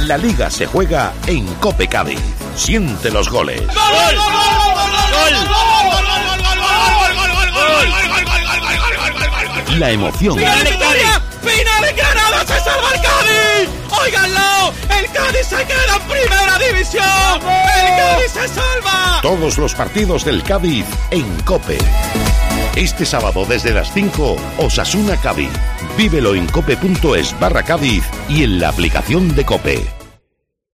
La Liga se juega en COPE Cádiz. Siente los goles. ¡Gol! La emoción. ¡Final en Granada! ¡Se salva el Cádiz! ¡Óiganlo! ¡El Cádiz se queda en primera división! ¡El Cádiz se salva! Todos los partidos del Cádiz en COPE. Este sábado desde las 5, Osasuna Cádiz. Vívelo en cope.es/Cádiz y en la aplicación de COPE.